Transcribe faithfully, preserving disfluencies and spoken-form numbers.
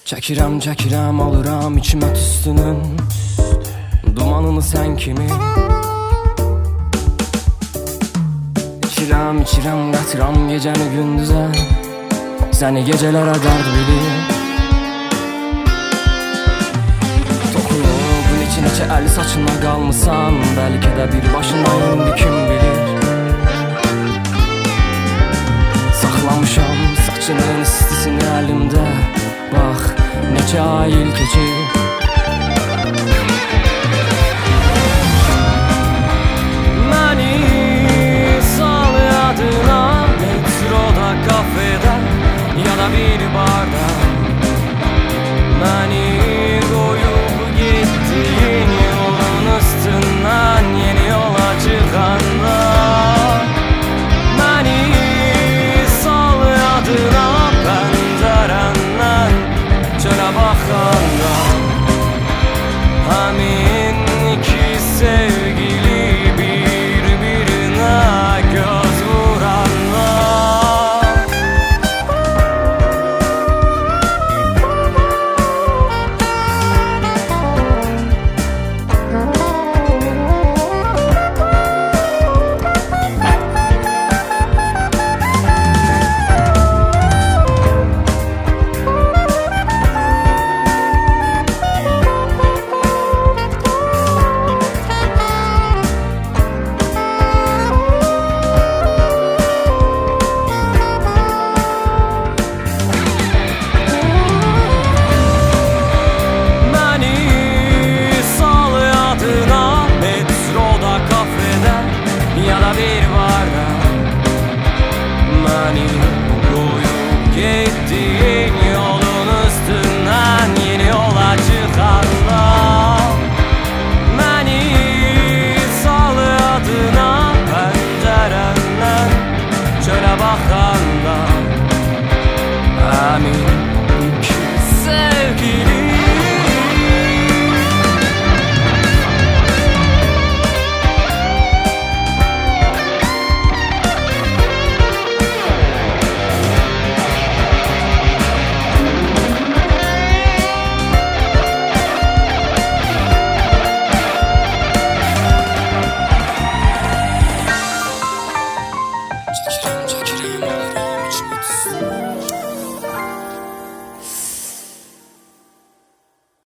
Çəkirəm, çəkirəm, alıram içimə tüstünün dumanını sən kimi. İçirəm, içirəm, qatıram gecəni gündüzə, səni gecələrə dərd bilir. Toxunub neçə-neçə əli saçına qalmısan, bəlkə də bir başına indi kim bilir. Saxlamışam saçının istisini əlimdə, bax neçə ay il keçir. Məni sal yadına, metroda, kafede ya da bir barda. Məni qoyub getdiyin yolun üstündən yeni yola çıxanda. Məni sal yadına, pəncərəndən çölə baxanda. Həmin iki sevgili bir-birinə göz vuranda. Ya da bir barda məni qoyub getdiyin yolun üstündən yeni yola çıxanda. Məni sal yadına, pəncərəndən çölə baxanda. Həmin iki sevgili just